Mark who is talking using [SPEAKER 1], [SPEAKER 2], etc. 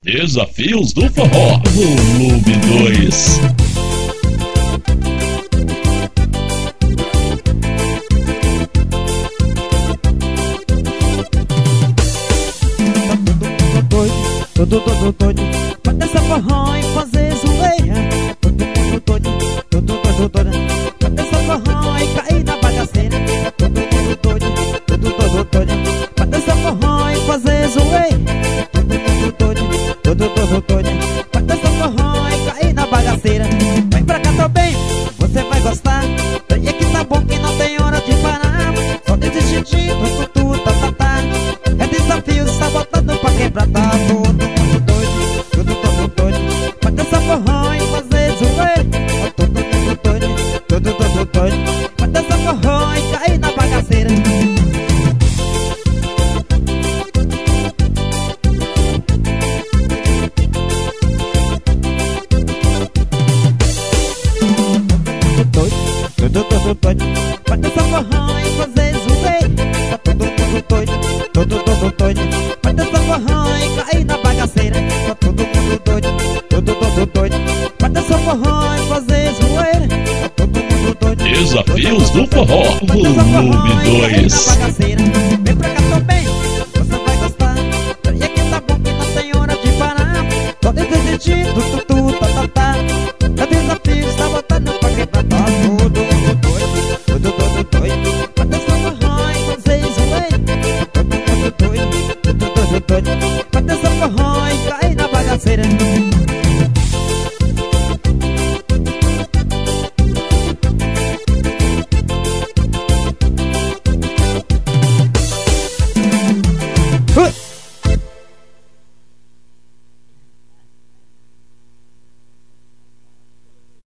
[SPEAKER 1] Desafios do Forró, volume 2.
[SPEAKER 2] Todo doido, pra dançar forró e fazer zoeira. Todo doido, pra dançar forró e cair na bagaceira. Todo doido, pra dançar forró e fazer zoeira. Todo doido, pra dançar forró e cair na bagaceira. Vem pra cá também, você vai gostar. E aqui tá bom que não tem hora de parar. Só desiste de tá. É desafio, está botando pra quebrar, tá todo mundo doido. Todo doido, pra dançar forró e fazer zoeira. Todo mundo doido, pra dançar forró e cair na bagaceira. Todo doido, pra dançar forró e fazer zoeira. Tá todo mundo doido, todo doido, pra dançar forró e cair na bagaceira. Tá todo mundo doido, pra dançar forró e fazer zoeira. Tá todo mundo doido.
[SPEAKER 1] Desafios do Forró, volume 2.
[SPEAKER 2] Vem pra cá também, você vai gostar. E aqui tá bom que não tem hora de parar. Só desistir, tá. É desafio, está botando pra quebrar, tá todo mundo doido, pra dançar forró e fazer zoeira. Todo mundo doido, pra dançar forró e cair na bagaceira.